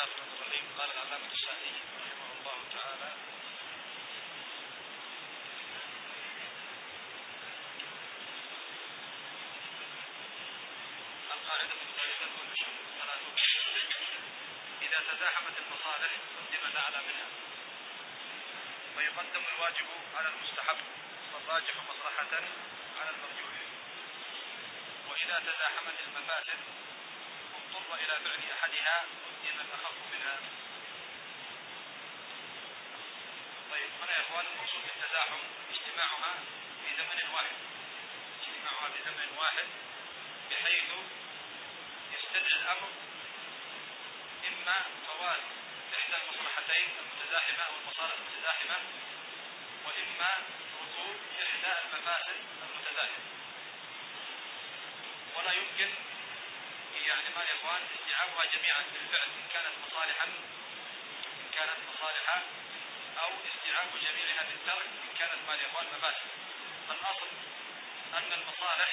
الرحمن الرحيم. قال العلامة الشافعي رحمه الله تعالى: القاعدة الثالثة والثلاثون: إذا تزاحمت المصالح قدم الأعلى منها، ويقدم الواجب على المستحب والراجح مصلحة على المرجوح. وإذا تزاحمت المفاسد اضطر إلى فعل أحدها قدم الأخف منها. طيب، هنا يا إخوان المقصود بالتزاحم اجتماعها في زمن واحد، بحيث يستدعي الأمر إما فوات إحدى المصلحتين المتزاحمة أو المصالح المتزاحمة، وإما ركوب إحدى المفاسد المتزاحمة. ولا يمكن يعني ما يا إخوان استيعابها جميعا بالفعل إن كانت مصالحة، أو استيعاب جميعها بالترك إن كانت ما يا إخوان مفاسد. الأصل أن المصالح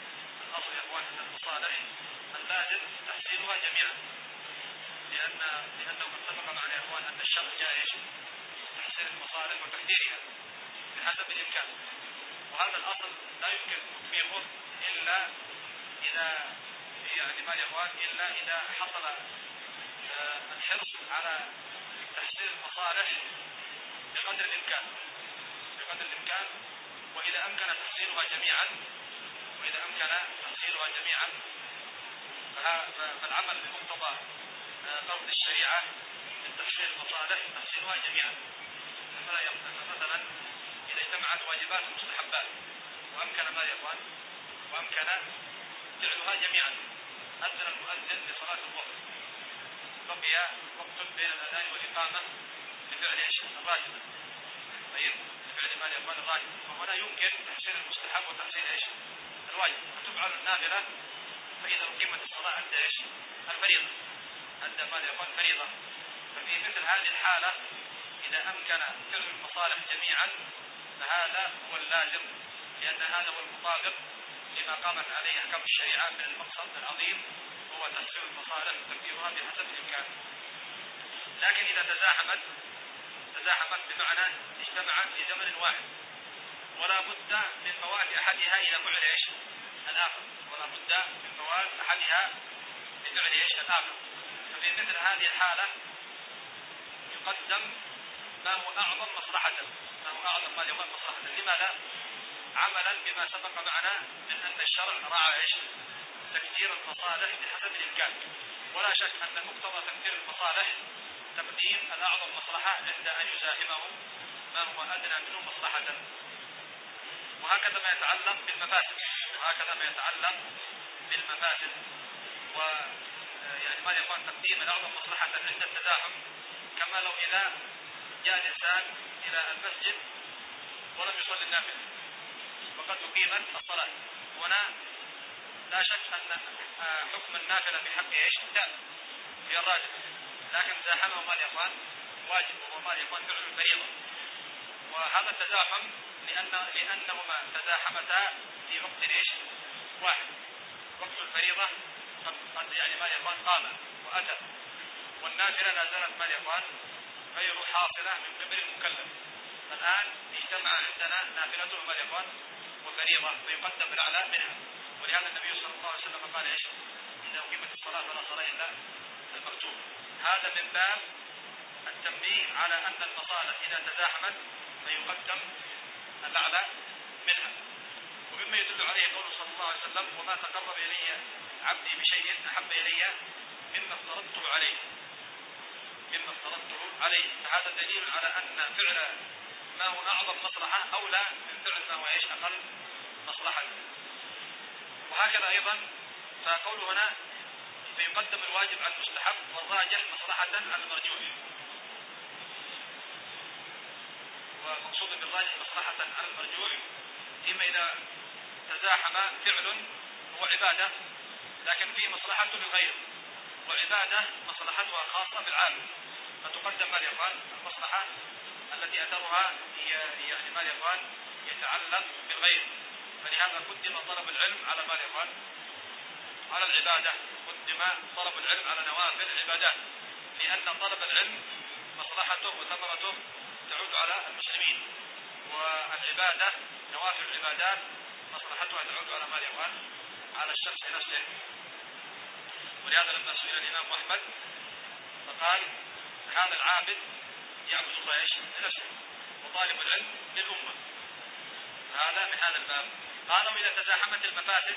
اللازم تحصيلها جميعا، لأنه قد سبق معنا يا إخوان أن الشرع جائز تحصيل المصالح وتحذيرها بحسب الإمكان، وهذا الأصل لا يمكن تطبيقه إلا إذا حصل الحرص على تحصيل المصالح بقدر الإمكان، وإذا أمكن تحصيلها جميعا فالعمل بمقتضى قصد الشريعة من تحصيل المصالح تحصيلها جميعا. مثلا إذا اجتمعت واجبات ومستحبات وأمكن فعلها جميعا، أذن المؤذن لصلاة الظهر، بقي وقت بين الأذان والإقامة لفعل الراتب، طيب لفعل الراتب، فهنا يمكن تحصيل المستحب وتحصيل الواجب، فتفعل النافلة فإذا أقيمت الصلاة أدى الفريضة، فريضة. ففي مثل هذه الحالة إذا أمكن فعل المصالح جميعا فهذا هو اللازم، لأن هذا هو المطابق لما قامت عليه أحكام الشريعة من المقصد العظيم هو تحصيل المصالح وتقديرها بحسب الإمكان. لكن إذا تزاحمت بمعنى اجتمعت في زمن واحد ولا بد من فوات أحدها إلى فعل الآخر، ففي مثل هذه الحالة يقدم ما هو أعظم مصلحة. لماذا؟ عملا بما سبق معنا من أن الشرع راعى تكثير المصالح بحسب الإمكان، ولا شك أن مقتضى تكثير المصالح تقديم الأعظم مصلحة عند أن يزاحمه ما هو أدنى منه مصلحة. وهكذا ما يتعلق بالمفاسد، ويعني ما يكون تقديم الأعظم مصلحة عند التزاحم، كما لو إذا جاء الإنسان إلى المسجد ولم يصلي النافلة وقد أقيمت الصلاة، هنا لا شك أن حكم النافلة في حقه هي الراجح، لكن زاحمه ما يكون واجب وما يكون فعل الفريضة، وهذا التزاحم لأنهما تزاحمتا في وقت واحد. وقت الفريضة قد يعني ما يكون قام وأتى، والنافلة لا زالت ما يكون غير حاصلة من قبل المكلف. الآن اجتمع عندنا نافلة ما يكون وفريضة، فيقدم الأعلى منها، ولهذا النبي صلى الله عليه وسلم قال إذا أقيمت الصلاة فلا صلاة إلا المكتوب. هذا من باب التنبيه على أن المصالح إذا تزاحمت فيقدم الأعلى منها. ومما يدل عليه قوله صلى الله عليه وسلم: وما تقرب إلي عبدي بشيء أحب إلي مما افترضته عليه. فهذا دليل على أن فعل ما هو أعظم مصلحة أولى من فعل ما هو أقل مصلحة. وهكذا أيضا فقول هنا فيقدم الواجب على المستحب والراجح مصلحة على المرجوح، ومقصود بالراجح مصلحة على المرجوح فيما إذا تزاحم فعل هو عبادة لكن فيه مصلحة للغير، وعبادة مصلحتها خاصة بالعالم، فتقدم ما يقال المصلحة التي أثرها هي يعني ما يقال يتعلق بالغير، فلهذا قدم طلب العلم على ما يقال على العبادة، قدم طلب العلم على نوافل العبادات، لأن طلب العلم مصلحته وثمرته تعود على المسلمين، والعبادة نوافل العبادات مصلحتها تعود على ماذا يقال؟ على الشخص نفسه. ولهذا لما سئل الإمام أحمد فقال هذا العابد يعبد الله ايش؟ لنفسه، وطالب العلم للأمة. هذا من هذا الباب. قالوا إذا تزاحمت المفاسد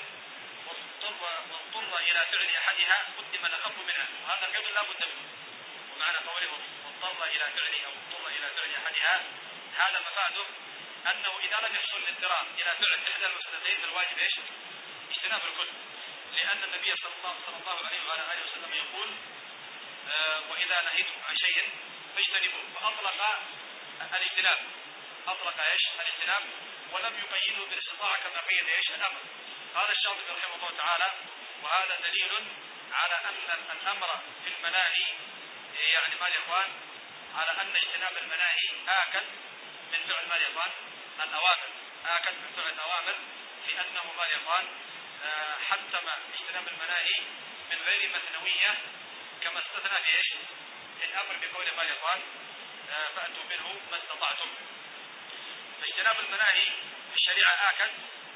واضطر إلى فعل أحدها قدم الأخف منها، وهذا القيد لا بد منه. ومعنى قوله واضطر إلى فعل أو اضطر إلى فعل أحدها، هذا مفاده أنه إذا لم يحصل الاضطرار إلى فعل إحدى المفسدتين فالواجب ايش؟ اجتناب الكل، لأن النبي صلى الله عليه وعلى آله وسلم يقول وإذا نهيتم عن شيء فاجتنبوه، فأطلق الاجتناب، أطلق ايش؟ الاجتناب، ولم يقيده بالاستطاعة كما قيد ايش؟ الأمر. قال الشاطبي رحمه الله تعالى وهذا دليل على أن الأمر في المناهي يعني ما يقال على أن اجتناب المناهي آكد من فعل ما يقال الأوامر، آكد من فعل الأوامر، في أنه ما يقال حتم اجتناب المناهي من غير مثنوية كما استثنى في ايش؟ الأمر بقول ما يقال فأتوا منه ما استطعتم. فاجتناب المناهي في الشريعة آكد،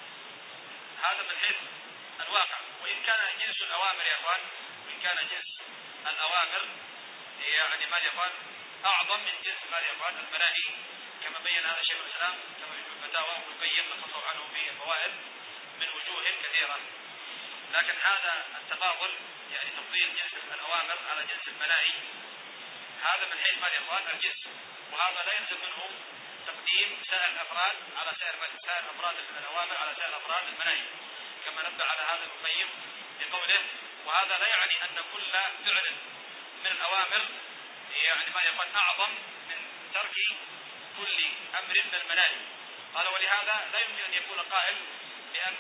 هذا من حيث الواقع، وإن كان جنس الأوامر يا أخوان، وإن كان جنس الأوامر يعني ما يقال أعظم من جنس ما يقال المناهي، كما بين هذا شيخ الإسلام كما في الفتاوى ابن القيم نقصه عنه في الفوائد من وجوه كثيرة. لكن هذا التفاضل يعني تفضيل جنس الأوامر على جنس المناهي هذا من حيث ما يقال الجنس، وهذا لا يلزم منه تقديم سائر الأفراد على سائر أفراد الأوامر على سائر أفراد المناهي، كما نبه على هذا ابن القيم بقوله وهذا لا يعني أن كل فعل من الأوامر يعني ما يقال أعظم من ترك كل أمر من المناهي. قال ولهذا لا يمكن أن يقول قائل بأن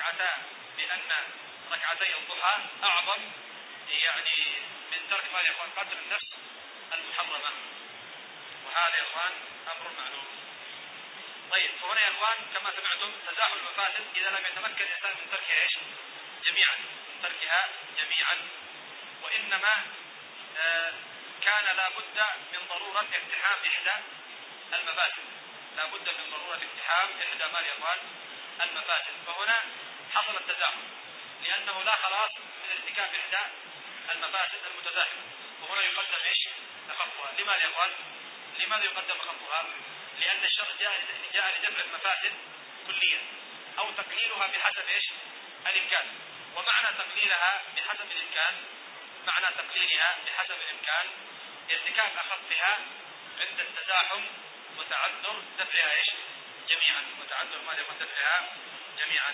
ركعتي الضحى أعظم يعني من ترك ما يقال قتل النفس المحرمة، وهذا يا إخوان أمر معلوم. طيب فهنا يا إخوان كما سمعتم تزاحم المفاسد إذا لم يتمكن الإنسان من تركها إيش؟ جميعا، من تركها جميعا، وإنما كان لا بد من ضرورة اقتحام إحدى المفاسد، لا بد من ضرورة اقتحام إحدى ما يقال المفاسد، فهنا حصل التزاحم لأنه لا خلاص من ارتكاب إحدى المفاسد المتزاحمة، وهنا يقدم إيش؟ أخفها. لماذا يقال؟ لماذا يقدم أخفها؟ لأن الشرع جاء لدفع المفاسد كليا أو تقليلها بحسب إيش؟ الإمكان. ومعنى تقليلها بحسب الإمكان، معنى تقليلها بحسب الإمكان ارتكاب أخفها عند التزاحم وتعذر دفعها إيش؟ جميعا، وتعذر ما يقول دفعها جميعا.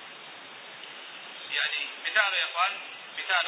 يعني مثال يقال مثال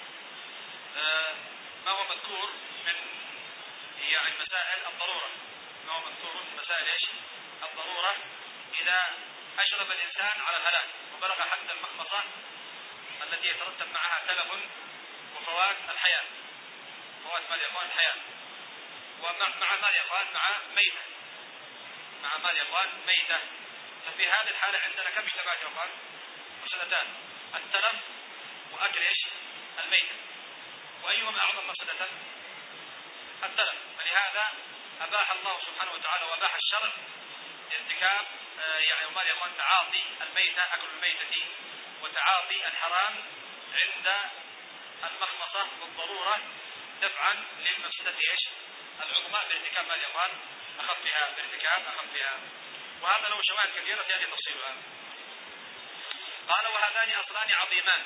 ما هو مذكور من يعني مسائل الضرورة، ما هو مذكور من مسائل إيش؟ الضرورة. إذا أشرف الإنسان على الهلاك وبلغ حد المخمصة التي يترتب معها تلف وفوات الحياة، فوات ما يقال الحياة، ومع ما يقال مع ميتة، مع ما يقال ميتة. ففي هذه الحالة عندنا كم اجتماعات يقال؟ مفسدتان، التلف وأكل إيش؟ الميتة، وأيهما أعظم مفسدة؟ التلف. فلهذا أباح الله سبحانه وتعالى وأباح الشرع ارتكاب يعني ما يقال تعاطي الميتة، أكل الميتة وتعاطي الحرام عند المخمصة والضرورة دفعا للمفسدة ايش؟ العظمى بارتكاب ما يقال أخفها، بارتكاب أخفها. وهذا له شواهد كثيرة يأتي تفصيلها. قال وهذان أصلان عظيمان.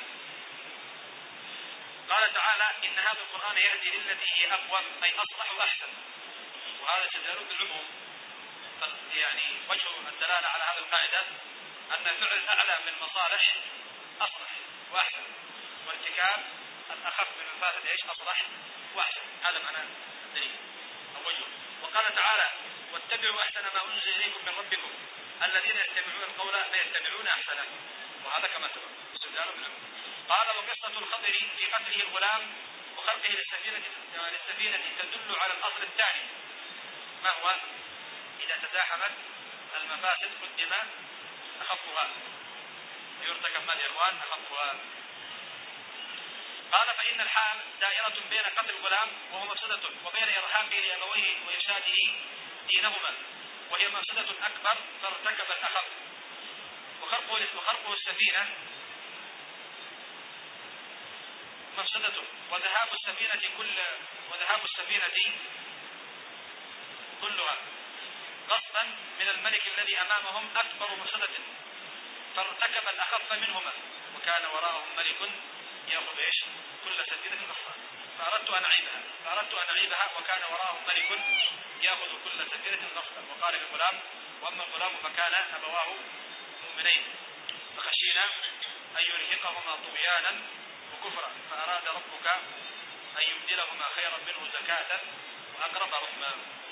قال تعالى إن هذا القرآن يهدي للتي هي أقوم أي أصلح وأحسن، وهذا استدلال بالعموم. يعني وجه الدلالة على هذه القاعدة أن فعل الأعلى من المصالح أصلح وأحسن، وارتكاب الأخف من المفاسد ايش؟ أصلح وأحسن. هذا معنى الدليل أو وجهه. وقال تعالى واتبعوا أحسن ما أنزل إليكم من ربكم الذين يستمعون القول فيتبعون أحسنه، وهذا كما سبق استدلال بالعموم. قال وقصة الخضر في قتله الغلام وخلقه للسفينة تدل على الأصل الثاني، ما هو؟ إذا تزاحمت المفاسد قدم أخفها، يرتكب ما الإخوان أخفها. قال فإن الحال دائرة بين قتل الغلام وهو مفسدة وبين إرهاقه لأبويه وإفساده دينهما وهي مفسدة أكبر فارتكب الأخف. وخرقه السفينة مفسدة وذهاب السفينة كلها قصدا من الملك الذي أمامهم أكبر مفسدة فارتكب الأخف منهما وكان وراءهم ملك يأخذ كل سفينة غصبا فأردت أن أعيبها وكان وراءهم ملك يأخذ كل سفينة غصبا. وقال للغلام وأما الغلام فكان أبواه مؤمنين فخشينا أن يرهقهما طغيانا وكفرا فأراد ربك أن يبدلهما خيرا منه زكاة وأقرب رحما.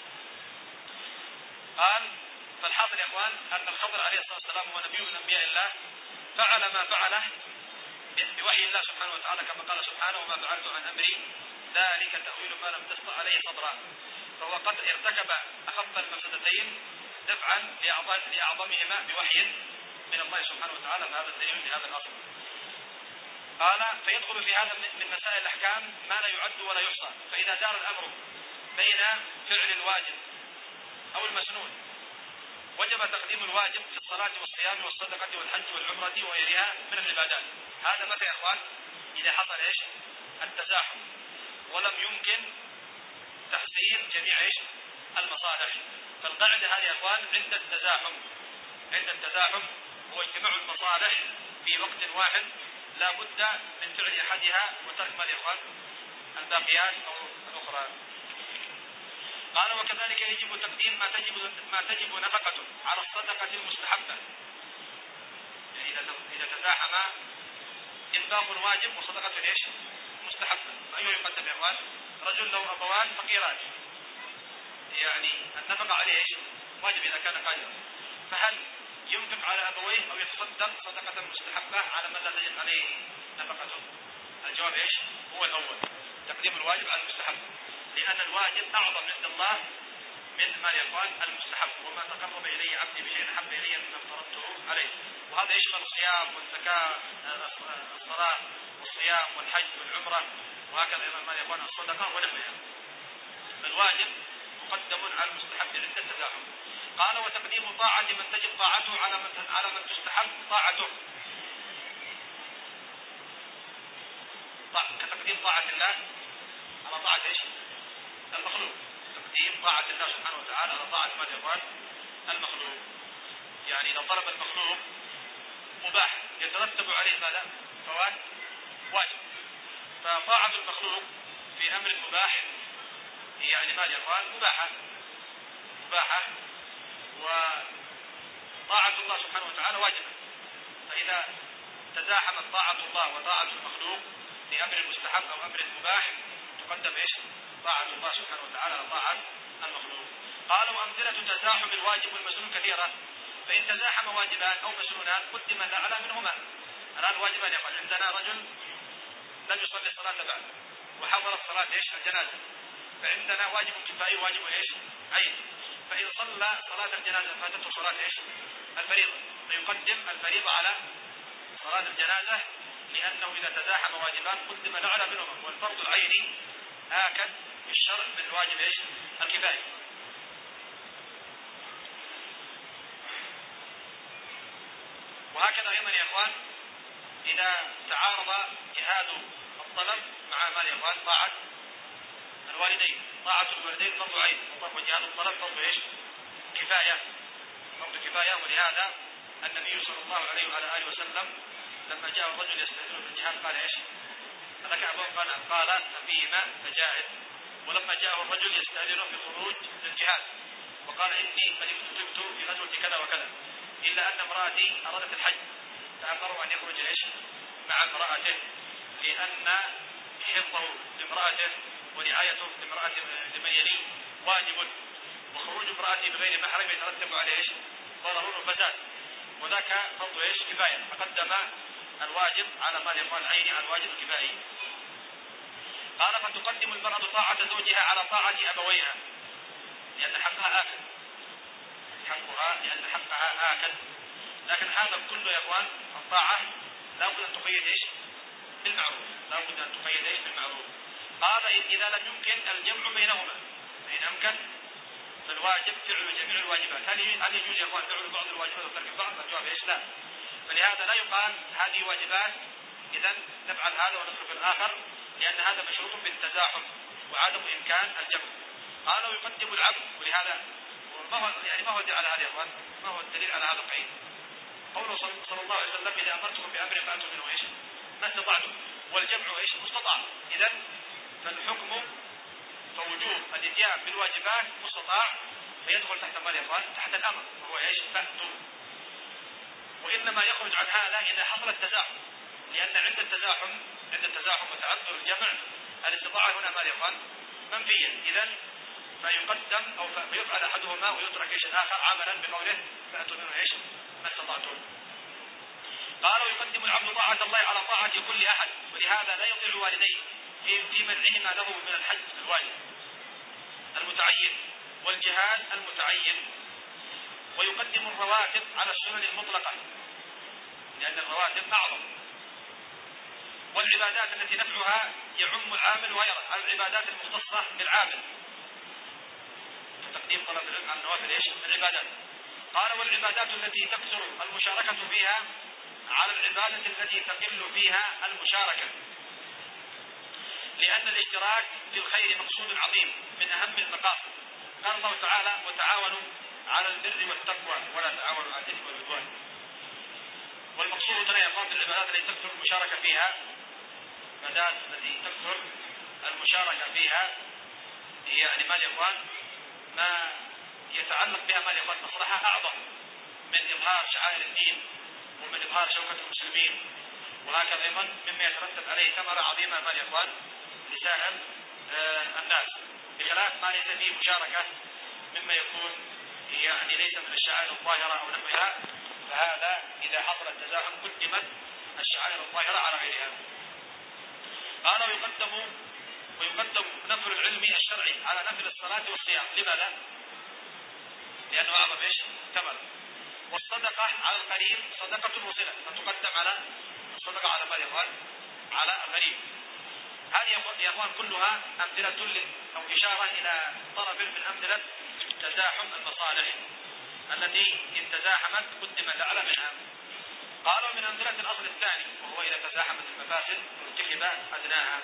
قال فالحاصل يا إخوان أن الخضر عليه الصلاة والسلام هو نبي من أنبياء الله فعل ما فعله بوحي الله سبحانه وتعالى كما قال سبحانه وما فعلت عن أمري ذلك تأويل ما لم تستطع عليه صبرا. فهو قد ارتكب أخف المفسدتين دفعا لأعظمهما بوحي من الله سبحانه وتعالى فهذا الدليل لهذا الأصل. قال فيدخل في هذا من مسائل الأحكام ما لا يعد ولا يحصى. فإذا دار الأمر بين فعل الواجب أو المسنون وجب تقديم الواجب في الصلاة والصيام والصدقة والحج والعمرة وغيرها من العبادات. هذا متى يا إخوان؟ إذا حصل التزاحم ولم يمكن تحصيل جميع المصالح. فالقاعدة هذه يا إخوان عند التزاحم هو اجتماع المصالح في وقت واحد لا بد من فعل أحدها وترك ما يا إخوان الباقيات أو الأخرى. قال وكذلك يجب تقديم ما تجب نفقته على الصدقة المستحبة. يعني إذا تزاحم إنفاق واجب وصدقة مستحبة فأيه يقدم يا إخوان؟ رجل له أبوان فقيران يعني النفقة عليه واجب إذا كان قادرا فهل ينفق على أبويه أو يتصدق صدقة مستحبة على من لا تجب عليه نفقته؟ الجواب هو الأول تقديم الواجب على المستحب لأن الواجب أعظم عند الله من ما يقال المستحب وما تقرب إليه عبدي بشيء أحب إلي مما افترضته عليه. وهذا يشمل الصيام والزكاة الصلاة والصيام والحج والعمرة وهكذا ما يقال الصدقة ونحوها. الواجب مقدم على المستحب عند التزاحم. قال وتقديم طاعة من تجب طاعته على من تستحب طاعته كتقديم طاعة الله على طاعة المخلوق. تقديم طاعة الله سبحانه وتعالى على طاعة ما يقال المخلوق. يعني إذا طلب المخلوق مباح يترتب عليه ماذا؟ فوات واجب. فطاعة المخلوق في أمر مباح يعني ما يقال مباحة وطاعة الله سبحانه وتعالى واجبة. فإذا تزاحمت طاعة الله وطاعة المخلوق لأمر مستحب أو أمر مباح تقدم طاعة الله سبحانه وتعالى على طاعة المخلوق. قال وأمثلة تزاحم الواجب والمسنون كثيرة. فإن تزاحم واجبان أو مسنونان قدم الأعلى منهما. الآن واجبان يقول عندنا رجل لم يصلي الصلاة بعد وحضر الصلاة الجنازة فعندنا واجب كفائي واجب عين. فإن صلى صلاة الجنازة فاتته صلاة الفريضة فيقدم الفريضة على صلاة الجنازة لأنه إذا تزاحم واجبان قدم الأعلى منهما والفرض العيني آكد في الشرع من الواجب الكفائي. وهكذا أيضا يا إخوان إذا تعارض جهاد الطلب مع ما يا إخوان طاعة الوالدين. طاعة الوالدين فرض عين وجهاد الطلب فرض كفاية. ولهذا النبي صلى الله عليه وعلى آله وسلم لما جاء الرجل يستأذن في الجهاد قال لك أبوه؟ قال ففيهما فجاهد. ولما جاءه الرجل يستأذن في الخروج للجهاد وقال إني قد اكتبت في غزوة كذا وكذا إلا أن امرأتي أرادت الحج فأمروا أن يخرج مع امرأته لأن حفظه لامرأته ورعايته لمن يليه واجب وخروج امرأته بغير محرم يترتب عليه ضرر وفساد وذاك فرض كفاية فقدم الواجب على ما يقال عيني على الواجب الكفائي. قال فتقدم المرأة طاعة زوجها على طاعة أبويها لأن حقها آكل. لكن هذا كله يا إخوان الطاعة لا بد أن تقيد بالمعروف، لا بد أن تقيد إيش بالمعروف. قال إذا لم يمكن الجمع بينهما، فإن أمكن فالواجب فعل جميع الواجبات. هل يجوز يا إخوان فعل بعض الواجبات وترك بعض؟ الجواب إيش؟ لا. فلهذا لا يقال هذه واجبات إذا نفعل هذا ونترك الآخر، لأن هذا مشروط بالتزاحم وعدم إمكان الجمع. قال ويقدم العبد، ولهذا ما هو الدليل على هذا يا إخوان؟ ما هو الدليل على هذا القيد؟ قوله صلى الله عليه وسلم إذا أمرتكم بأمر فأتوا منه إيش؟ ما استطعتم، والجمع إيش؟ مستطاع. إذا فالحكم فوجوب الاتيان بالواجبات مستطاع، فيدخل تحت ماذا يا إخوان؟ تحت الأمر، وهو إيش؟ فأتوا. وإنما يخرج عن هذا إذا حصل التزاحم، لأن عند التزاحم وتعذر الجمع الاستطاعة هنا ماذا يا إخوان؟ منفية. إذا فيقدم أو فيفعل أحدهما ويترك إيش الآخر، عملا بقوله فأتوا منه إيش؟ ما استطعتم. قال ويقدم العبد طاعة الله على طاعة كل أحد، ولهذا لا يطيع والديه في منعهما له من الحج الواجب المتعين والجهاد المتعين، ويقدم الرواتب على السنن المطلقة لأن الرواتب أعظم، والعبادات التي نفعها يعم العامل وغيره على العبادات المختصة بالعامل، تقديم طلب العلم على النوافل ايش؟ العبادات. قال والعبادات التي تكثر المشاركة فيها على العبادة التي تقل فيها المشاركة، لأن الاشتراك في الخير مقصود عظيم من أهم المقاصد. قال الله تعالى وتعاونوا على البر والتقوى ولا تعاونوا على الإثم والعدوان. والمقصود هنا يقام بالعبادات التي تكثر المشاركة فيها، العبادات التي تكثر المشاركة فيها هي يعني ما يقال ما يتعلق بها ما يقال مصلحة أعظم من إظهار شعائر الدين ومن إظهار شوكة المسلمين، وهكذا أيضا مما يترتب عليه ثمرة عظيمة ما يقال لسائر الناس، بخلاف ما ليس فيه مشاركة مما يكون يعني ليس من الشعائر الظاهرة أو نحوها، فهذا إذا حصل التزاحم قدمت الشعائر الظاهرة على غيرها. قال ويقدم نفل العلم الشرعي على نفل الصلاة والصيام. لماذا؟ لأنه أعظم إيش؟ ثمر. والصدقة على القريب صدقة وصلة، فتقدم على الصدقة على ما يقال على الغريب. هذه يا أخوان كلها أمثلة أو إشارة إلى طرف من أمثلة تزاحم المصالح التي إن تزاحمت قدم الأعلى منها. قالوا من أمثلة الأصل الثاني وهو إذا تزاحمت المفاسد ارتكب أدناها.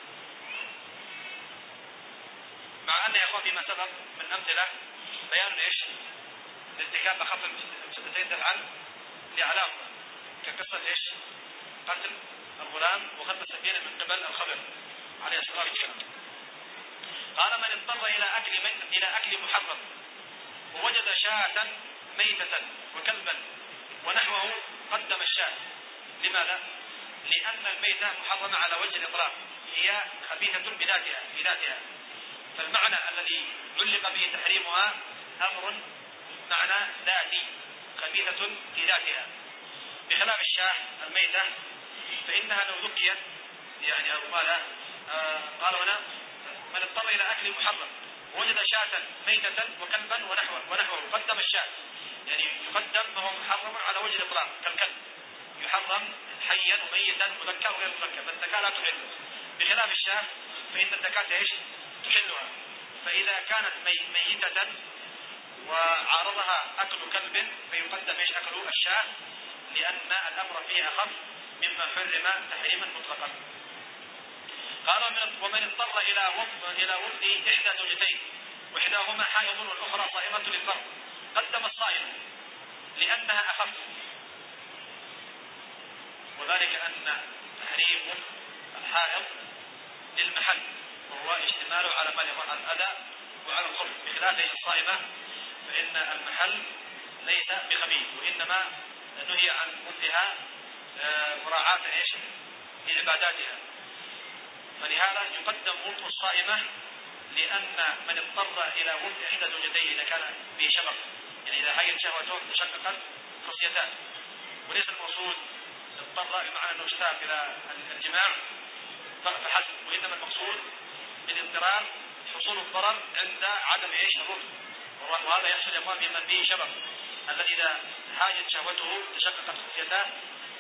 مع أن يا أخوان فيما سبق من أمثلة بيان إيش؟ الارتكاب أخف المفسدتين دفعا لأعلاهما، كقصة إيش؟ قتل الغلام وخط السفينة من قبل الخضر عليه الصلاة والسلام. قال من اضطر إلى أكل محرم ووجد شاة ميتة وكلبا ونحوه قدم الشاة. لماذا؟ لأن الميتة محرمة على وجه الإطلاق، هي خبيثة بذاتها، فالمعنى الذي علق به تحريمها أمر معنى ذاتي خبيثة في ذاتها، بخلاف الشاة الميتة فإنها لو ذكيت يعني قال هنا من اضطر إلى أكل محرم ووجد شاة ميتة وكلبا ونحوه قدم الشاة، يعني يقدم فهو محرم على وجه الإطلاق كالكلب يحرم حيا وميتا مذكى وغير مذكى، فالزكاة لا تحل، بخلاف الشاة فإن الزكاة ايش؟ تحلها. فإذا كانت ميتة وعارضها أكل كلب فيقدم ايش؟ أكل الشاة، لأن الأمر فيه أخف مما حرم تحريما مطلقا. قال ومن اضطر إلى ولد إحدى زوجتين وإحداهما حائض والأخرى صائمة للفرض قدم الصائمة لأنها أخف، وذلك أن تحريم الحائض للمحل وهو اشتماله على ما يظهر الأذى وعلى الخلق، بخلاف الصائمة فإن المحل ليس بخبيث، وإنما نهي عن ولدها مراعاة ايش؟ لعباداتها. فلهذا يقدم ولد الصائمة لأن من اضطر إلى ولد إحدى زوجتين إذا كان به شبق، يعني إذا هيت شهوته تشققت خصيتان، وليس المقصود اضطر بمعنى أنه اشتاق إلى الجماع فحسب، وإنما المقصود بالاضطرار حصول الضرر عند عدم ايش؟ الرفض، وهذا يحصل يقام بمن به شبق الذي إذا حاجت شهوته تشققت خصيتان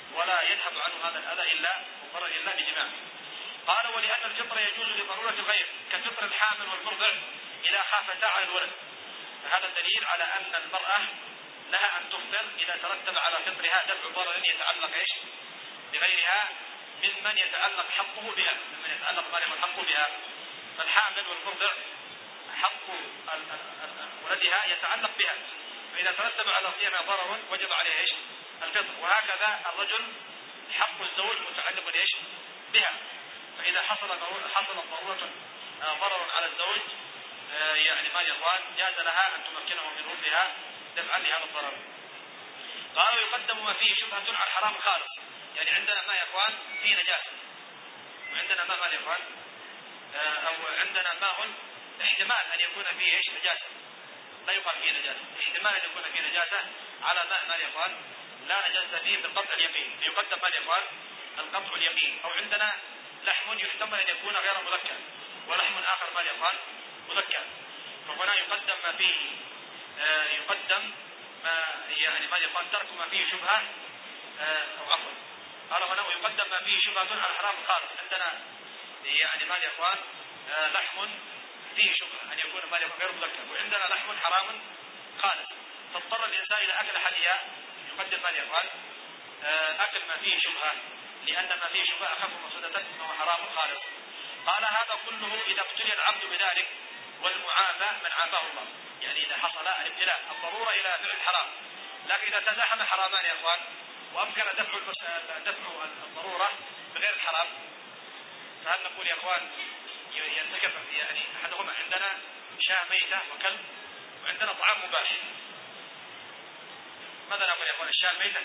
ولا يذهب عنه هذا الأذى إلا بجماع. قال ولأن الفطر يجوز لضرورة الغير كفطر الحامل والمرضع إذا خافتا على الولد، فهذا دليل على أن المرأة لها أن تفطر إذا ترتب على فطرها دفع ضرر يتعلق بغيرها ممن يتعلق حقه بها، فالحامل والمرضع حق ولدها يتعلق بها، فإذا ترتب على صيامها ضرر وجب عليها الفطر. وهكذا الرجل حق الزوج متعلق بها، فإذا حصلت ضرورة ضرر على الزوج يعني ما يقال جاز لها أن تمكنه من رفضها دفعا لهذا الضرر. قال ويقدم ما فيه شبهة على الحرام خالص، يعني عندنا ما يقال فيه نجاسة، وعندنا ما يقال أو عندنا ماء احتمال أن يكون فيه نجاسة، لا يقال فيه نجاسة، احتمال أن يكون فيه نجاسة على ما يقال لا نجاسة فيه بالقطع اليقين، فيقدم ما يقال القطع اليقين. أو عندنا لحم يحتمل أن يكون غير مذكى ولحم آخر ما يقال مذكى، فهنا يقدم ما فيه يقدم ما يقال ترك ما فيه شبهة أو عفوا. قال هنا ويقدم ما فيه شبهة على الحرام الخالص، عندنا يعني ما يقال لحم فيه شبهة أن يكون ما يقال غير مذكى، وعندنا لحم حرام خالص، فاضطر الإنسان إلى أكل حليا يقدم ما يقال أكل ما فيه شبهة، لأن ما فيه شبهة أخف مفسدة وهو حرام خالص. قال هذا كله إذا ابتلي العبد بذلك، والمعافى من عافاه الله، يعني إذا حصل الابتلاء الضرورة إلى فعل الحرام، لكن إذا تزاحم حرامان يا أخوان وأمكن دفع الضرورة بغير الحرام، فهل نقول يا أخوان يرتكب يعني أحدهما؟ عندنا شاة ميتة وكلب، وعندنا طعام مباح، ماذا نقول يا أخوان؟ الشاة الميتة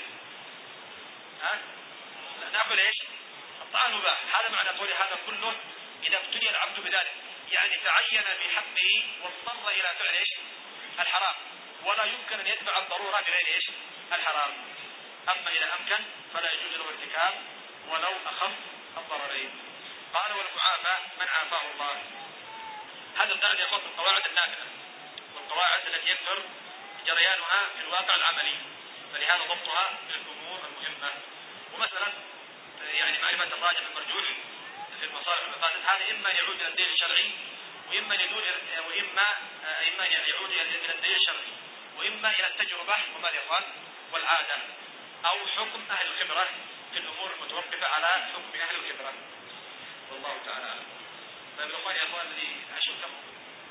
نأكل الطعام مباح. هذا معنى قولي هذا كله إذا ابتلي العبد بذلك، يعني تعين بحقه واضطر إلى فعل الحرام، ولا يمكن أن يتبع الضرورة بغير الحرام. أما إذا أمكن فلا يجوز له ارتكاب ولو أخف الضررين. قال والمعافى من عافاه الله. هذا القاعدة يقول في القواعد النافذة، والقواعد التي يكثر جريانها في الواقع العملي، فلهذا ضبطها من الأمور المهمة. ومثلا يعني معرفة الراجح المرجوح في المصالح والمفاسد، هذا إما يعود إلى الدليل الشرعي، وإما يعود إلى الدليل الشرعي، وإما إلى التجربة وما يقال والعادة، أو حكم أهل الخبرة في الأمور المتوقفة على حكم أهل الخبرة، والله تعالى أعلم. طيب الأخوان يا أخوان الذي أشوف كم